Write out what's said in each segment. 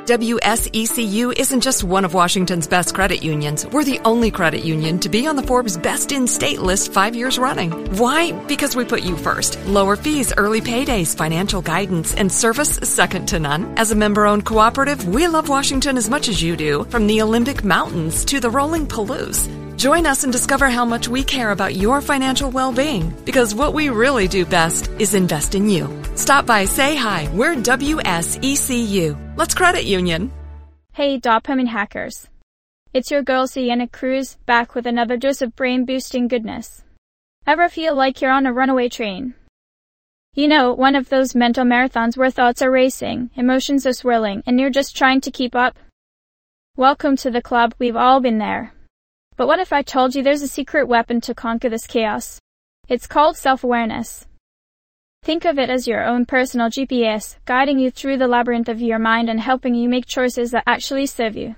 WSECU isn't just one of Washington's best credit unions. We're the only credit union to be on the Forbes Best in State list 5 years running. Why? Because we put you first. Lower fees, early paydays, financial guidance, and service second to none. As a member-owned cooperative, we love Washington as much as you do, from the Olympic Mountains to the rolling Palouse. Join us and discover how much we care about your financial well-being, because what we really do best is invest in you. Stop by, say hi. We're WSECU. Let's credit union. Hey, dopamine hackers. It's your girl Sienna Cruz, back with another dose of brain-boosting goodness. Ever feel like you're on a runaway train? You know, one of those mental marathons where thoughts are racing, emotions are swirling, and you're just trying to keep up? Welcome to the club, we've all been there. But what if I told you there's a secret weapon to conquer this chaos? It's called self-awareness. Think of it as your own personal GPS, guiding you through the labyrinth of your mind and helping you make choices that actually serve you.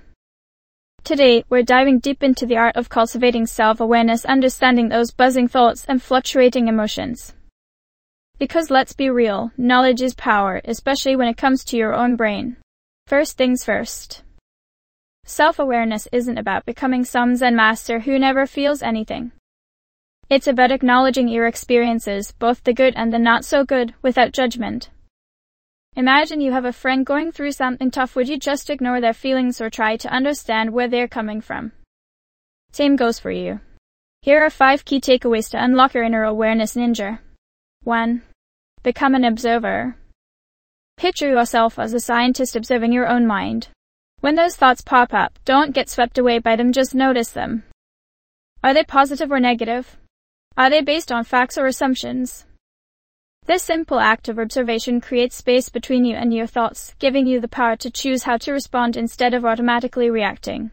Today, we're diving deep into the art of cultivating self-awareness, understanding those buzzing thoughts and fluctuating emotions. Because let's be real, knowledge is power, especially when it comes to your own brain. First things first. Self-awareness isn't about becoming some Zen master who never feels anything. It's about acknowledging your experiences, both the good and the not so good, without judgment. Imagine you have a friend going through something tough. Would you just ignore their feelings or try to understand where they're coming from? Same goes for you. Here are 5 key takeaways to unlock your inner awareness ninja. 1. Become an observer. Picture yourself as a scientist observing your own mind. When those thoughts pop up, don't get swept away by them, just notice them. Are they positive or negative? Are they based on facts or assumptions? This simple act of observation creates space between you and your thoughts, giving you the power to choose how to respond instead of automatically reacting.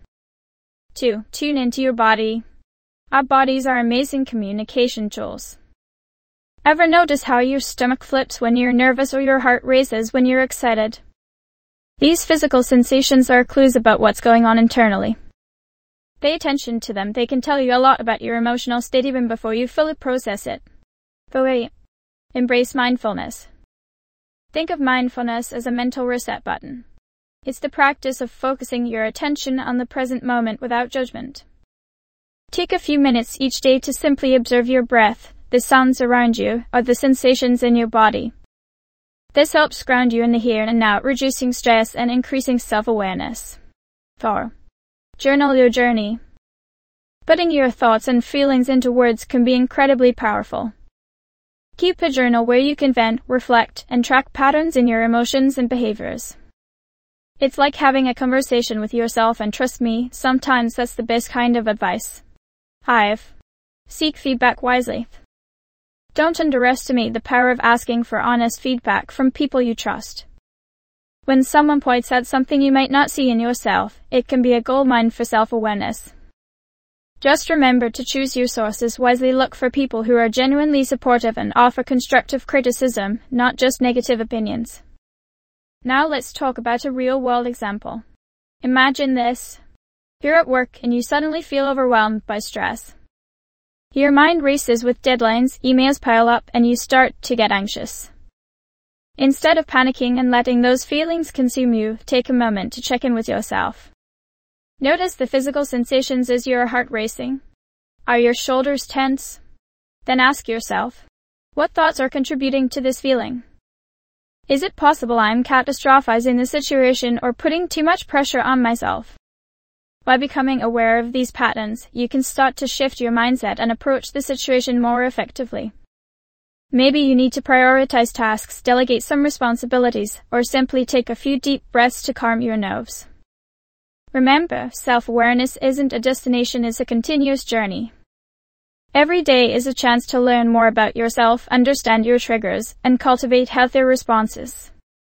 2. Tune into your body. Our bodies are amazing communication tools. Ever notice how your stomach flips when you're nervous or your heart races when you're excited? These physical sensations are clues about what's going on internally. Pay attention to them. They can tell you a lot about your emotional state even before you fully process it. 3. Embrace mindfulness. Think of mindfulness as a mental reset button. It's the practice of focusing your attention on the present moment without judgment. Take a few minutes each day to simply observe your breath, the sounds around you, or the sensations in your body. This helps ground you in the here and now, reducing stress and increasing self-awareness. 4. Journal your journey. Putting your thoughts and feelings into words can be incredibly powerful. Keep a journal where you can vent, reflect, and track patterns in your emotions and behaviors. It's like having a conversation with yourself, and trust me, sometimes that's the best kind of advice. 5. Seek feedback wisely. Don't underestimate the power of asking for honest feedback from people you trust. When someone points out something you might not see in yourself, it can be a goldmine for self-awareness. Just remember to choose your sources wisely. Look for people who are genuinely supportive and offer constructive criticism, not just negative opinions. Now let's talk about a real-world example. Imagine this. You're at work and you suddenly feel overwhelmed by stress. Your mind races with deadlines, emails pile up, and you start to get anxious. Instead of panicking and letting those feelings consume you, take a moment to check in with yourself. Notice the physical sensations. Is your heart racing? Are your shoulders tense? Then ask yourself, what thoughts are contributing to this feeling? Is it possible I'm catastrophizing the situation or putting too much pressure on myself? By becoming aware of these patterns, you can start to shift your mindset and approach the situation more effectively. Maybe you need to prioritize tasks, delegate some responsibilities, or simply take a few deep breaths to calm your nerves. Remember, self-awareness isn't a destination, it's a continuous journey. Every day is a chance to learn more about yourself, understand your triggers, and cultivate healthier responses.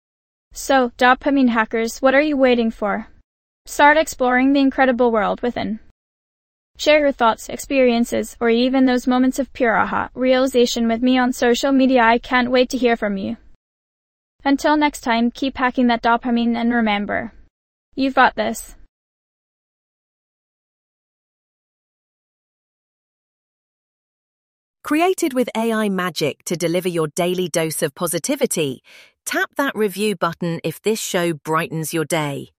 So, dopamine hackers, what are you waiting for? Start exploring the incredible world within. Share your thoughts, experiences, or even those moments of pure aha realization with me on social media. I can't wait to hear from you. Until next time, keep hacking that dopamine and remember, you've got this. Created with AI magic to deliver your daily dose of positivity, tap that review button if this show brightens your day.